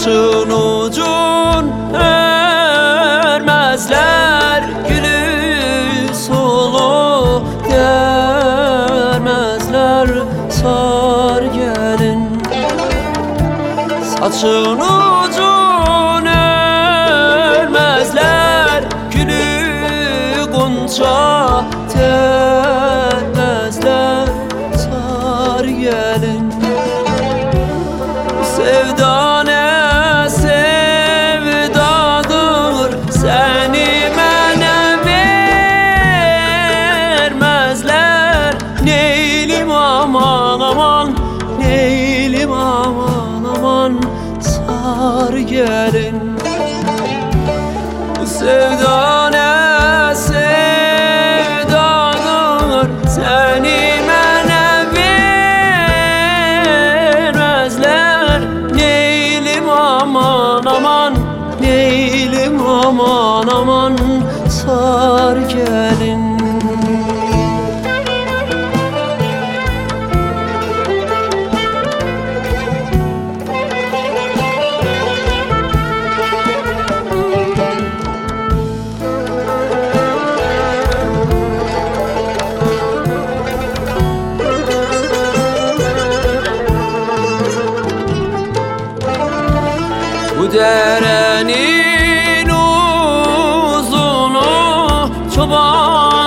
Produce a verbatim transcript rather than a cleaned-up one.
Saçın ucun örmezler, gülü solu dermezler. Sar gelin. Saçın ucun örmezler, gülü gonca dermezler. Sar gelin. Sevda ne sevdadır, seni mənə vermezler. Neylim aman aman, neylim aman aman. Sar gelin. Sevda ne sevdadır, seni mənə vermezler. Neylim aman aman, neylim aman aman. Sar gelin. Bu derenin uzunu çoban